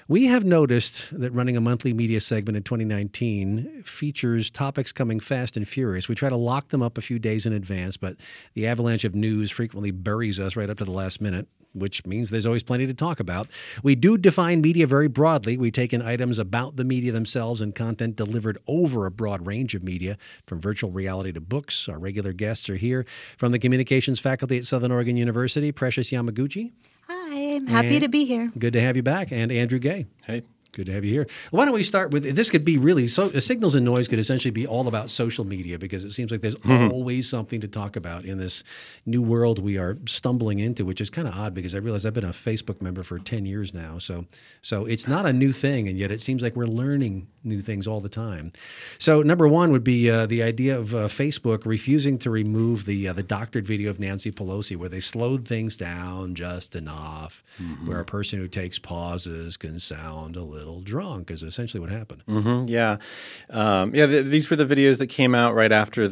We have noticed that running a monthly media segment in 2019 features topics coming fast and furious. We try to lock them up a few days in advance, but the avalanche of news frequently buries us right up to the last minute, which means there's always plenty to talk about. We do define media very broadly. We take in items about the media themselves and content delivered over a broad range of media, from virtual reality to books. Our regular guests are here from the communications faculty at Southern Oregon University, Precious Yamaguchi. Hi, I'm happy to be here. Good to have you back. And Andrew Gay. Hey. Good to have you here. Why don't we start with, this could be really, Signals and Noise could essentially be all about social media, because it seems like there's always something to talk about in this new world we are stumbling into, which is kind of odd because I realize I've been a Facebook member for 10 years now. So it's not a new thing, and yet it seems like we're learning new things all the time. So number one would be the idea of Facebook refusing to remove the doctored video of Nancy Pelosi, where they slowed things down just enough, where a person who takes pauses can sound a little drunk, is essentially what happened. Yeah. These were the videos that came out right after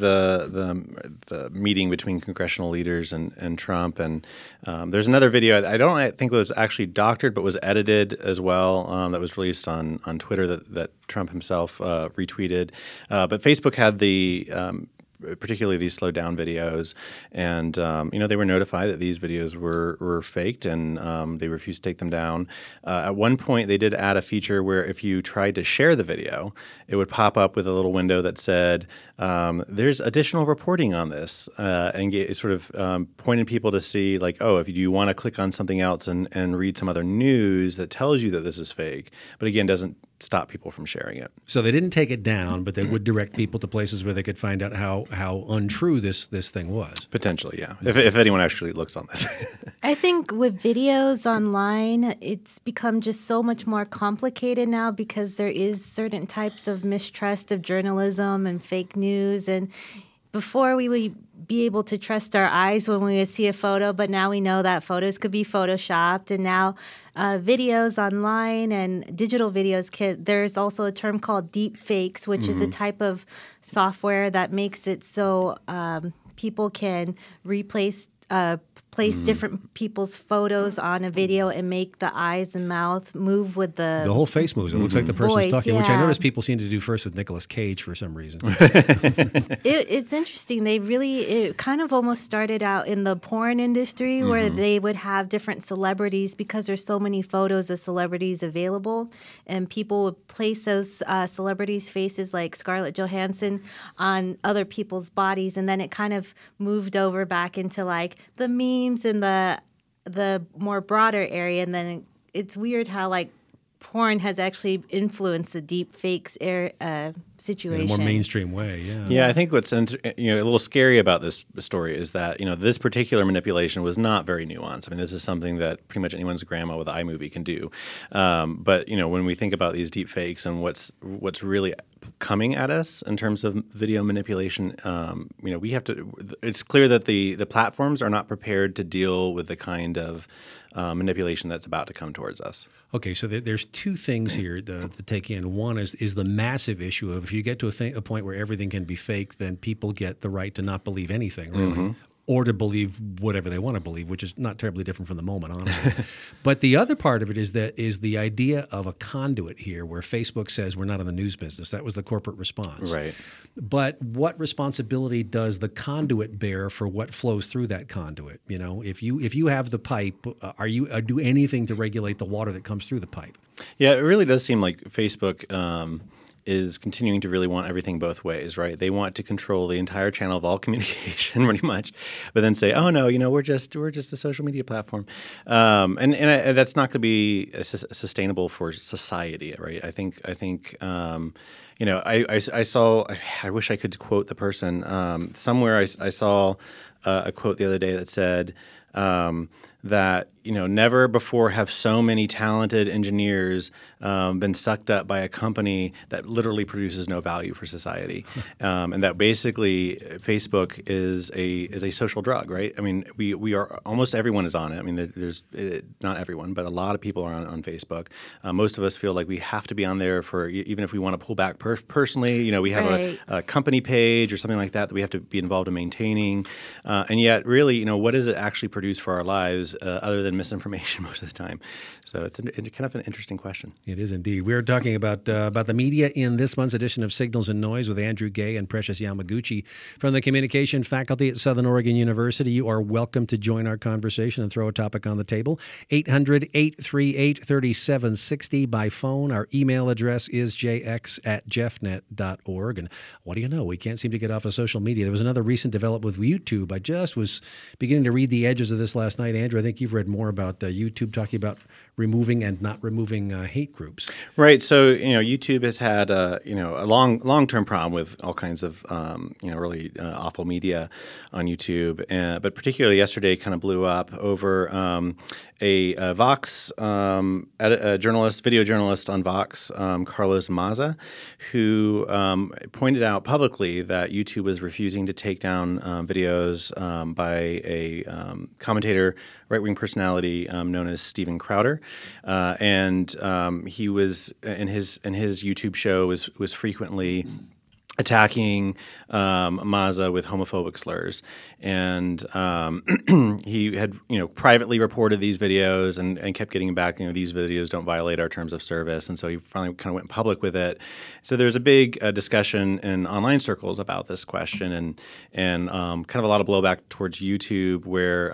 the meeting between congressional leaders and Trump. And there's another video, I think it was actually doctored, but was edited as well, that was released on Twitter that Trump himself retweeted. But Facebook had particularly these slowed down videos, and they were notified that these videos were faked, and they refused to take them down. At one point, they did add a feature where if you tried to share the video, it would pop up with a little window that said, "There's additional reporting on this," and it sort of pointed people to see, like, oh, if you want to click on something else and read some other news that tells you that this is fake, but again, doesn't stop people from sharing it. So they didn't take it down, but they would direct people to places where they could find out how untrue this thing was. Potentially, yeah. If anyone actually looks on this. I think with videos online, it's become just so much more complicated now because there is certain types of mistrust of journalism and fake news. And before we would be able to trust our eyes when we would see a photo, but now we know that photos could be photoshopped, and now videos online and digital videos there's also a term called deep fakes, which is a type of software that makes it so people can place different people's photos on a video and make the eyes and mouth move with the whole face moves. It looks like the person's voice, talking, which I noticed people seem to do first with Nicolas Cage for some reason. It's interesting. It kind of almost started out in the porn industry where they would have different celebrities because there's so many photos of celebrities available, and people would place those celebrities' faces like Scarlett Johansson on other people's bodies, and then it kind of moved over back into like the memes in the more broader area, and then it's weird how like porn has actually influenced the deep fakes situation in a more mainstream way. Yeah, I think what's a little scary about this story is that this particular manipulation was not very nuanced. I mean, this is something that pretty much anyone's grandma with iMovie can do. But when we think about these deep fakes and what's really coming at us in terms of video manipulation, we have to. It's clear that the platforms are not prepared to deal with the kind of manipulation that's about to come towards us. Okay, so there's two things here to take in. One is the massive issue of if you get to a point where everything can be faked, then people get the right to not believe anything, really. Or to believe whatever they want to believe, which is not terribly different from the moment, honestly. But the other part of it is the idea of a conduit here, where Facebook says we're not in the news business. That was the corporate response. Right. But what responsibility does the conduit bear for what flows through that conduit? If you have the pipe, are you do anything to regulate the water that comes through the pipe? Yeah, it really does seem like Facebook is continuing to really want everything both ways, right? They want to control the entire channel of all communication, pretty much, but then say, "Oh no, we're just a social media platform," and that's not going to be sustainable for society, right? I think. I saw. I wish I could quote the person. Somewhere I saw a quote the other day that said that never before have so many talented engineers been sucked up by a company that literally produces no value for society, and that basically Facebook is a social drug, right? I mean, we are almost everyone is on it. I mean, there's not everyone, but a lot of people are on Facebook. Most of us feel like we have to be on there for even if we want to pull back personally. We have a company page or something like that we have to be involved in maintaining, and yet really, what does it actually produce for our lives? videos other than misinformation most of the time? So it's kind of an interesting question. It is indeed. We're talking about the media in this month's edition of Signals and Noise with Andrew Gay and Precious Yamaguchi from the Communication Faculty at Southern Oregon University. You are welcome to join our conversation and throw a topic on the table. 800-838-3760 by phone. Our email address is jx@jeffnet.org. And what do you know? We can't seem to get off of social media. There was another recent development with YouTube. I just was beginning to read the edges of this last night. Andrew, I think you've read more about YouTube talking about removing and not removing hate groups. Right. So, YouTube has had a long-term problem with all kinds of really awful media on YouTube, but particularly yesterday kind of blew up over a Vox video journalist on Vox, Carlos Maza, who pointed out publicly that YouTube was refusing to take down videos by a commentator, right-wing personality known as Steven Crowder, and he was in his YouTube show was frequently attacking Maza with homophobic slurs, and he had privately reported these videos and kept getting back. These videos don't violate our terms of service, and so he finally kind of went public with it. So there's a big discussion in online circles about this question, and kind of a lot of blowback towards YouTube, where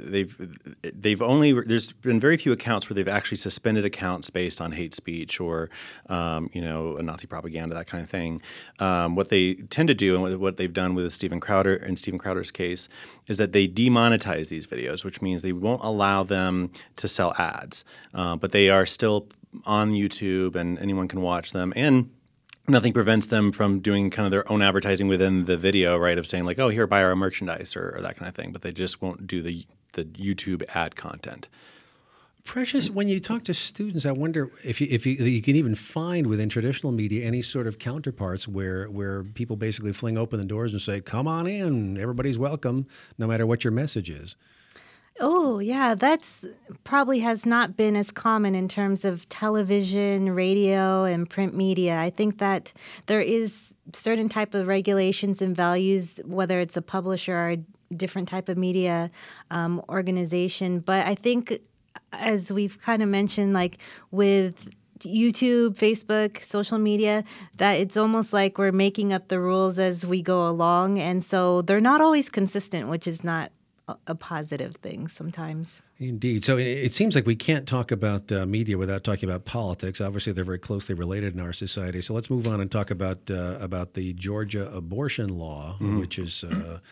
there's been very few accounts where they've actually suspended accounts based on hate speech or Nazi propaganda, that kind of thing. What they tend to do, and what they've done with Steven Crowder's case, is that they demonetize these videos, which means they won't allow them to sell ads. But they are still on YouTube, and anyone can watch them. And nothing prevents them from doing kind of their own advertising within the video, right, of saying like, oh, here, buy our merchandise or that kind of thing. But they just won't do the YouTube ad content. Precious, when you talk to students, I wonder if you can even find within traditional media any sort of counterparts where people basically fling open the doors and say, come on in, everybody's welcome, no matter what your message is. Oh, yeah, that's probably has not been as common in terms of television, radio, and print media. I think that there is certain type of regulations and values, whether it's a publisher or a different type of media organization. But I think, as we've kind of mentioned, like with YouTube, Facebook, social media, that it's almost like we're making up the rules as we go along. And so they're not always consistent, which is not a positive thing sometimes. Indeed. So it seems like we can't talk about media without talking about politics. Obviously, they're very closely related in our society. So let's move on and talk about the Georgia abortion law, which is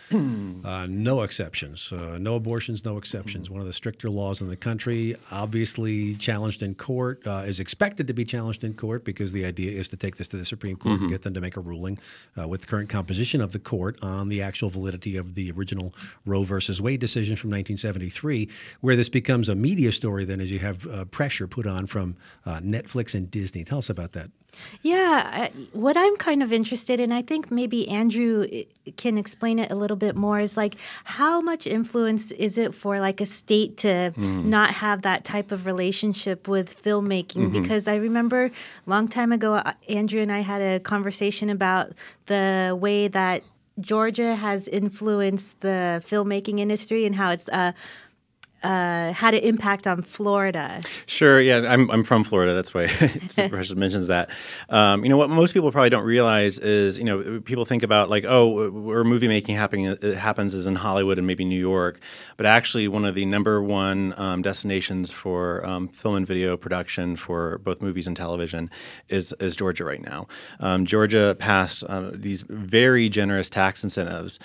no exceptions. No abortions, no exceptions. One of the stricter laws in the country, obviously challenged in court, is expected to be challenged in court because the idea is to take this to the Supreme Court and get them to make a ruling with the current composition of the court on the actual validity of the original Roe versus Wade decision from 1973, where this becomes a media story then as you have pressure put on from Netflix and Disney. Tell us about that. Yeah, what I'm kind of interested in, I think maybe Andrew can explain it a little bit more, is like how much influence is it for like a state to not have that type of relationship with filmmaking? Because I remember a long time ago, Andrew and I had a conversation about the way that Georgia has influenced the filmmaking industry and how it's had an impact on Florida. Sure. Yeah, I'm from Florida. That's why Precious mentions that. What most people probably don't realize is, people think about like, oh, where movie making happens is in Hollywood and maybe New York, but actually one of the number one destinations for film and video production for both movies and television is Georgia right now. Georgia passed these very generous tax incentives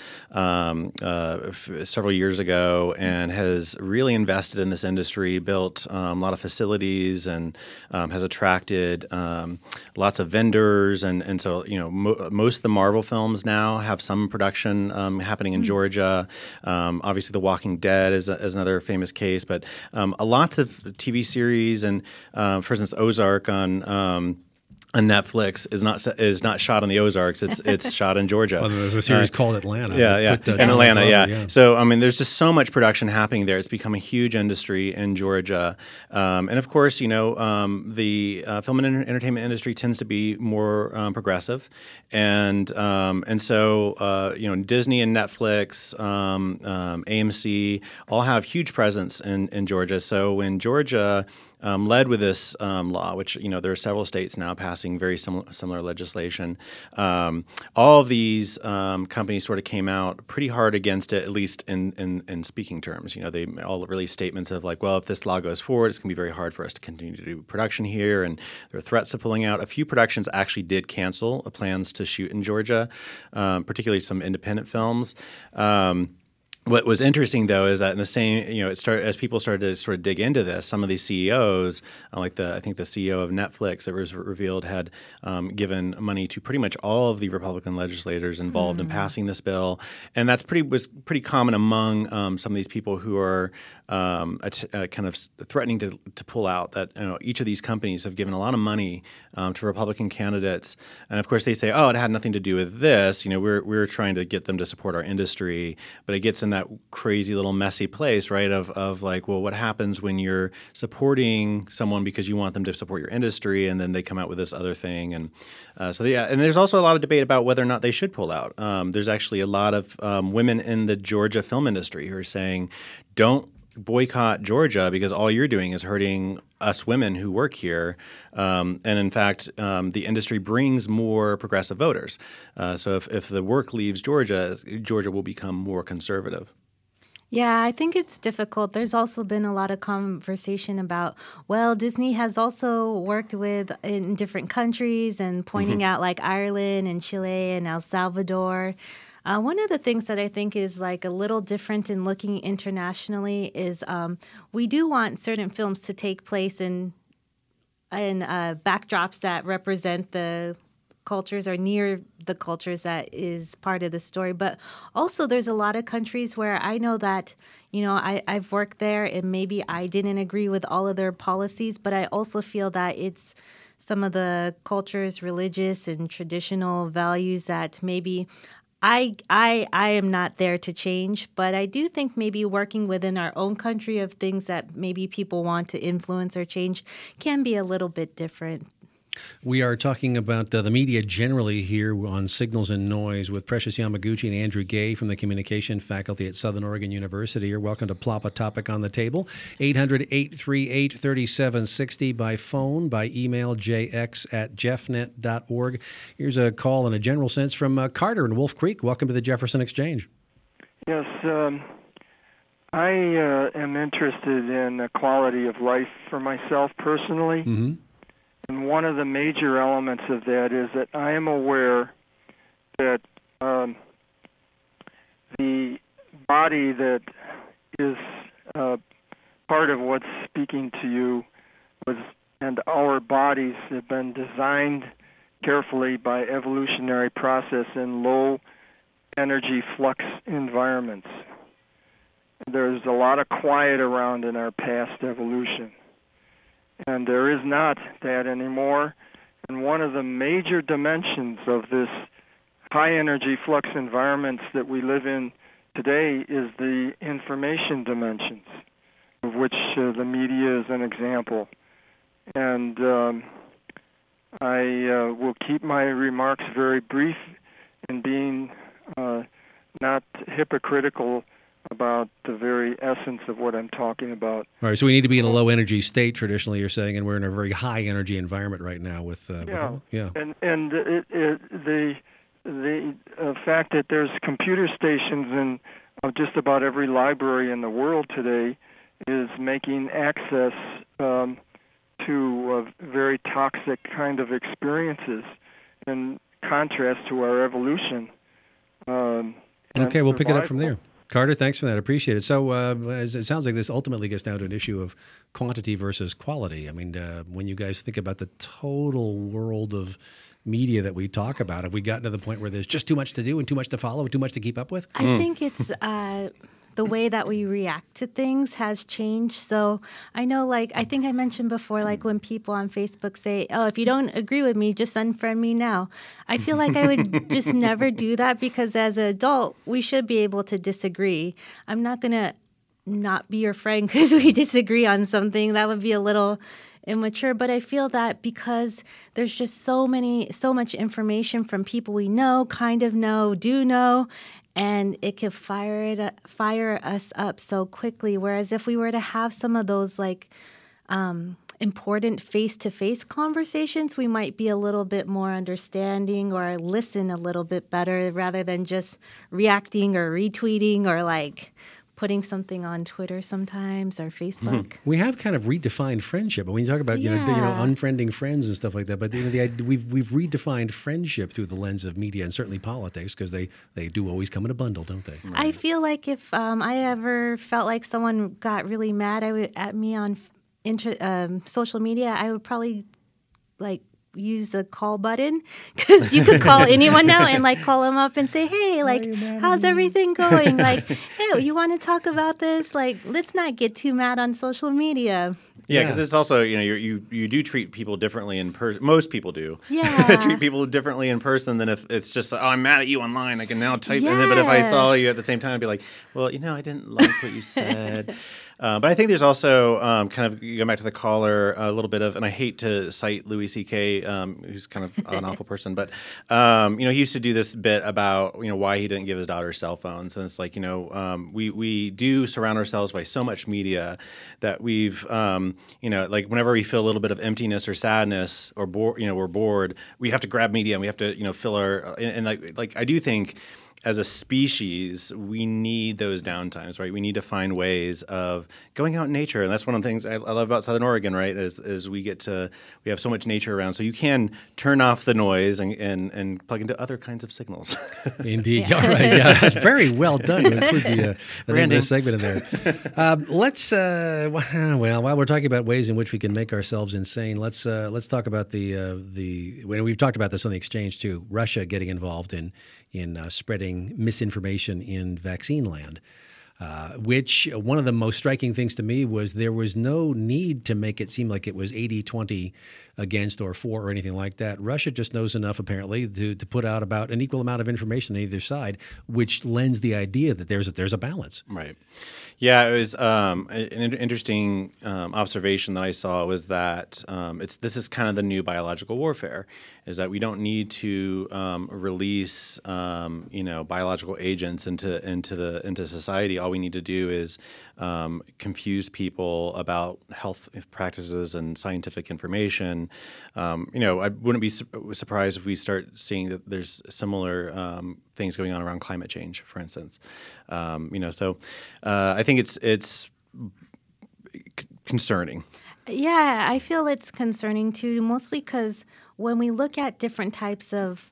several years ago and has really invested in this industry, built a lot of facilities, and has attracted lots of vendors. And so, most of the Marvel films now have some production happening in Georgia. Obviously, The Walking Dead is another famous case, but lots of TV series and, for instance, Ozark on on Netflix is not shot on the Ozarks. It's shot in Georgia. Well, there's a series called Atlanta. Yeah. Put, In Atlanta, Glover, yeah. So, I mean, there's just so much production happening there. It's become a huge industry in Georgia. And of course, the film and entertainment industry tends to be more progressive. And so, Disney and Netflix, AMC all have huge presence in Georgia. So when Georgia led with this law, which, there are several states now passing very similar legislation. All of these companies sort of came out pretty hard against it, at least in speaking terms. They all released statements of like, well, if this law goes forward, it's going to be very hard for us to continue to do production here, and there are threats of pulling out. A few productions actually did cancel plans to shoot in Georgia, particularly some independent films. What was interesting, though, is that in the same, as people started to sort of dig into this, some of these CEOs, I think the CEO of Netflix that was revealed had given money to pretty much all of the Republican legislators involved in passing this bill, and was pretty common among some of these people who are kind of threatening to pull out. That each of these companies have given a lot of money to Republican candidates, and of course they say, oh, it had nothing to do with this. We're trying to get them to support our industry, but it gets in that crazy little messy place, right? Of like, well, what happens when you're supporting someone because you want them to support your industry, and then they come out with this other thing, and and there's also a lot of debate about whether or not they should pull out. There's actually a lot of women in the Georgia film industry who are saying, don't boycott Georgia because all you're doing is hurting us women who work here. And in fact, the industry brings more progressive voters. So if the work leaves Georgia, Georgia will become more conservative. Yeah, I think it's difficult. There's also been a lot of conversation about, well, Disney has also worked in different countries and pointing out like Ireland and Chile and El Salvador. One of the things that I think is like a little different in looking internationally is we do want certain films to take place in backdrops that represent the cultures or near the cultures that is part of the story. But also there's a lot of countries where I know that, I've worked there and maybe I didn't agree with all of their policies, but I also feel that it's some of the cultures, religious and traditional values that maybe I am not there to change, but I do think maybe working within our own country of things that maybe people want to influence or change can be a little bit different. We are talking about the media generally here on Signals and Noise with Precious Yamaguchi and Andrew Gay from the Communication Faculty at Southern Oregon University. You're welcome to plop a topic on the table. 800-838-3760 by phone, by email, jx@jeffnet.org. Here's a call in a general sense from Carter in Wolf Creek. Welcome to the Jefferson Exchange. Yes, I am interested in the quality of life for myself personally. Mm-hmm. And one of the major elements of that is that I am aware that the body that is part of what's speaking to you and our bodies have been designed carefully by evolutionary process in low energy flux environments. There's a lot of quiet around in our past evolution. And there is not that anymore. And one of the major dimensions of this high-energy flux environments that we live in today is the information dimensions, of which the media is an example. And I will keep my remarks very brief in being not hypocritical about the very essence of what I'm talking about. All right, so we need to be in a low energy state traditionally, you're saying, and we're in a very high energy environment right now with yeah. And the fact that there's computer stations in just about every library in the world today is making access to very toxic kind of experiences in contrast to our evolution. Okay, we'll pick it up from there. Carter, thanks for that. I appreciate it. So it sounds like this ultimately gets down to an issue of quantity versus quality. I mean, when you guys think about the total world of media that we talk about, have we gotten to the point where there's just too much to do and too much to follow and too much to keep up with? I think it's the way that we react to things has changed. So I know, like, I think I mentioned before, like when people on Facebook say, oh, if you don't agree with me, just unfriend me now. I feel like I would just never do that, because as an adult, we should be able to disagree. I'm not going to not be your friend because we disagree on something. That would be a little immature. But I feel that because there's just so much information from people we know, kind of know, do know, and it could fire us up so quickly. Whereas if we were to have some of those like important face-to-face conversations, we might be a little bit more understanding or listen a little bit better rather than just reacting or retweeting or like putting something on Twitter sometimes or Facebook. We have kind of redefined friendship. When you talk about unfriending friends and stuff like that, but we've redefined friendship through the lens of media and certainly politics, because they do always come in a bundle, don't they? I feel like if I ever felt like someone got really mad at me on social media, I would probably like use the call button, because you could call anyone now and like call them up and say, hey, like, how's everything going? Like, hey, you want to talk about this? Like, let's not get too mad on social media. Yeah, because it's also, you do treat people differently in person. Most people do. Yeah. Treat people differently in person than if it's just, oh, I'm mad at you online. I can now type in it. But if I saw you at the same time, I'd be like, well, I didn't like what you said. But I think there's also kind of, going back to the caller, a little bit of, and I hate to cite Louis C.K., who's kind of an awful person, but, he used to do this bit about, why he didn't give his daughter cell phones. And it's like, we do surround ourselves by so much media that we've, like whenever we feel a little bit of emptiness or sadness or we're bored, we have to grab media and we have to, fill our, and like I do think, as a species, we need those downtimes, right? We need to find ways of going out in nature. And that's one of the things I love about Southern Oregon, right? Is we have so much nature around. So you can turn off the noise and plug into other kinds of signals. Indeed. Yeah. All right. Yeah. Very well done. We'll include the segment in there. Let's, while we're talking about ways in which we can make ourselves insane, let's talk about we've talked about this on the exchange too, Russia getting involved in spreading misinformation in vaccine land, which one of the most striking things to me was there was no need to make it seem like it was 80-20 against or for or anything like that. Russia just knows enough, apparently, to put out about an equal amount of information on either side, which lends the idea that there's a balance. Right. Yeah, it was an interesting observation that I saw was that this is kind of the new biological warfare, is that we don't need to release biological agents into society. All we need to do is confuse people about health practices and scientific information. I wouldn't be surprised if we start seeing that there's similar things going on around climate change, for instance. So I think it's concerning. Yeah, I feel it's concerning too, mostly because when we look at different types of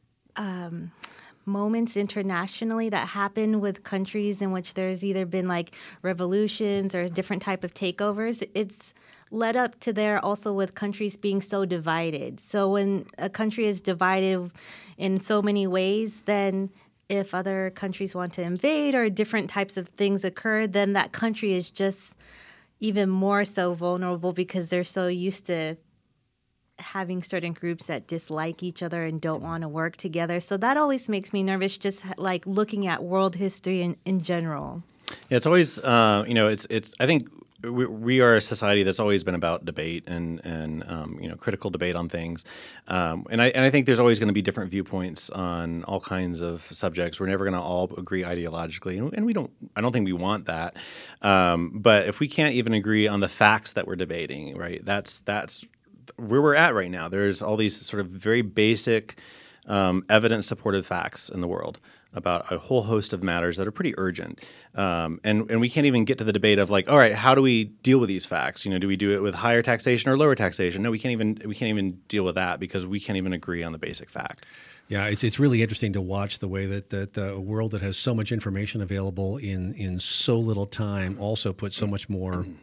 moments internationally that happen with countries in which there's either been like revolutions or different type of takeovers, it's led up to there also with countries being so divided. So when a country is divided in so many ways, then if other countries want to invade or different types of things occur, then that country is just even more so vulnerable because they're so used to having certain groups that dislike each other and don't want to work together. So that always makes me nervous, just like looking at world history in general. Yeah, it's always, it's. I think we are a society that's always been about debate and critical debate on things, and I think there's always going to be different viewpoints on all kinds of subjects. We're never going to all agree ideologically, and we don't. I don't think we want that. But if we can't even agree on the facts that we're debating, right? That's where we're at right now. There's all these sort of very basic evidence-supported facts in the world about a whole host of matters that are pretty urgent. And we can't even get to the debate of like, all right, how do we deal with these facts? Do we do it with higher taxation or lower taxation? No, we can't even deal with that because we can't even agree on the basic fact. Yeah, it's really interesting to watch the way that a world that has so much information available in so little time also puts so much more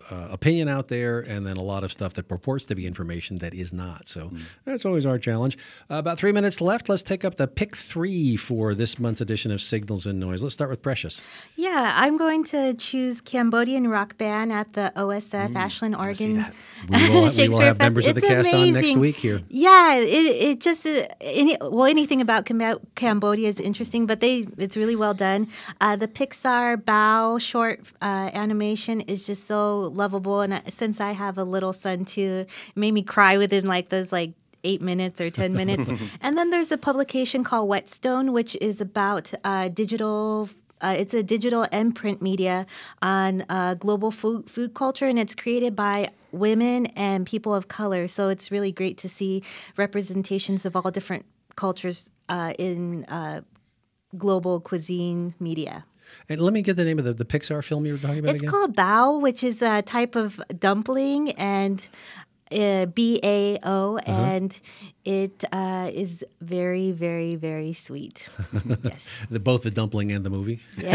opinion out there, and then a lot of stuff that purports to be information that is not. So that's always our challenge. About 3 minutes left. Let's take up the pick 3 for this month's edition of Signals and Noise. Let's start with Precious. Yeah, I'm going to choose Cambodian rock band at the OSF Ashland, Oregon. We will Shakespeare have Fest. members of the It's cast on next amazing. week here. Yeah, it just anything about Cambodia is interesting, but it's really well done. The Pixar Bao short animation is just so lovable, and since I have a little son too, it made me cry within those 8 minutes or 10 minutes. And then there's a publication called Whetstone, which is about digital. It's a digital and print media on global food culture, and it's created by women and people of color. So it's really great to see representations of all different cultures in global cuisine media. And let me get the name of the Pixar film you were talking about It's again. called Bao, which is a type of dumpling, and BAO, and it is very, very, very sweet. Yes. Both the dumpling and the movie.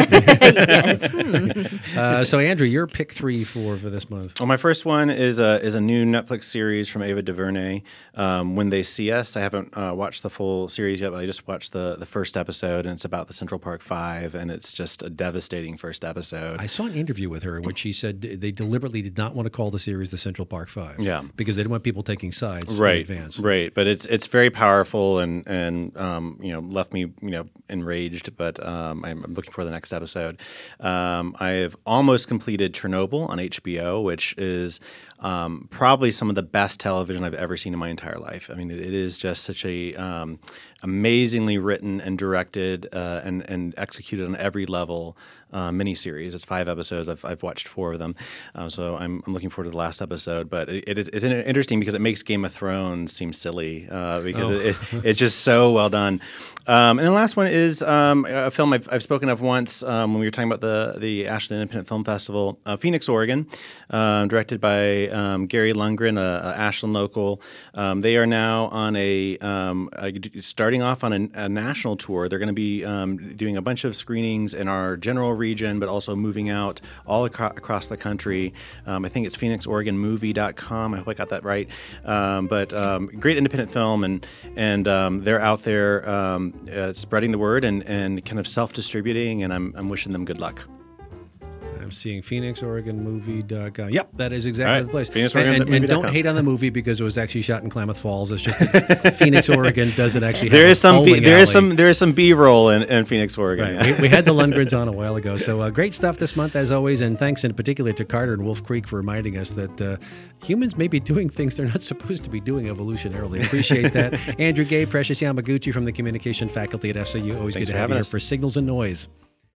Yes. So, Andrew, your pick 3 for this month. Well, my first one is a new Netflix series from Ava DuVernay, When They See Us. I haven't watched the full series yet, but I just watched the first episode, and it's about the Central Park Five, and it's just a devastating first episode. I saw an interview with her in which she said they deliberately did not want to call the series the Central Park Five. Yeah. Because they didn't want people taking sides in Right, advance. right, but it's very powerful and left me enraged. But I'm looking for the next episode. I have almost completed Chernobyl on HBO, which is probably some of the best television I've ever seen in my entire life. I mean, it is just such a amazingly written and directed and executed on every level miniseries. It's 5 episodes. I've watched 4 of them, so I'm looking forward to the last episode. But it's interesting because it makes Game of Thrones seem silly because it's just so well done. And the last one is a film I've spoken of once when we were talking about the Ashland Independent Film Festival, Phoenix, Oregon, directed by Gary Lundgren, a Ashland local. They are now on starting off on a national tour. They're going to be doing a bunch of screenings in our general region, but also moving out all across the country. I think it's PhoenixOregonMovie.com. I hope I got that right. But great independent film, and they're out there spreading the word and kind of self-distributing, and I'm wishing them good luck. I'm seeing PhoenixOregonMovie.com. Yep, that is exactly the place. PhoenixOregonMovie.com. And don't hate on the movie because it was actually shot in Klamath Falls. It's just that Phoenix, Oregon doesn't actually have There is alley. there is some B-roll in Phoenix, Oregon. Right. We had the Lundgrens on a while ago. So great stuff this month, as always. And thanks in particular to Carter and Wolf Creek for reminding us that humans may be doing things they're not supposed to be doing evolutionarily. Appreciate that. Andrew Gay, Precious Yamaguchi from the communication faculty at SAU. Always Thanks good to for have you having here us. for Signals and Noise.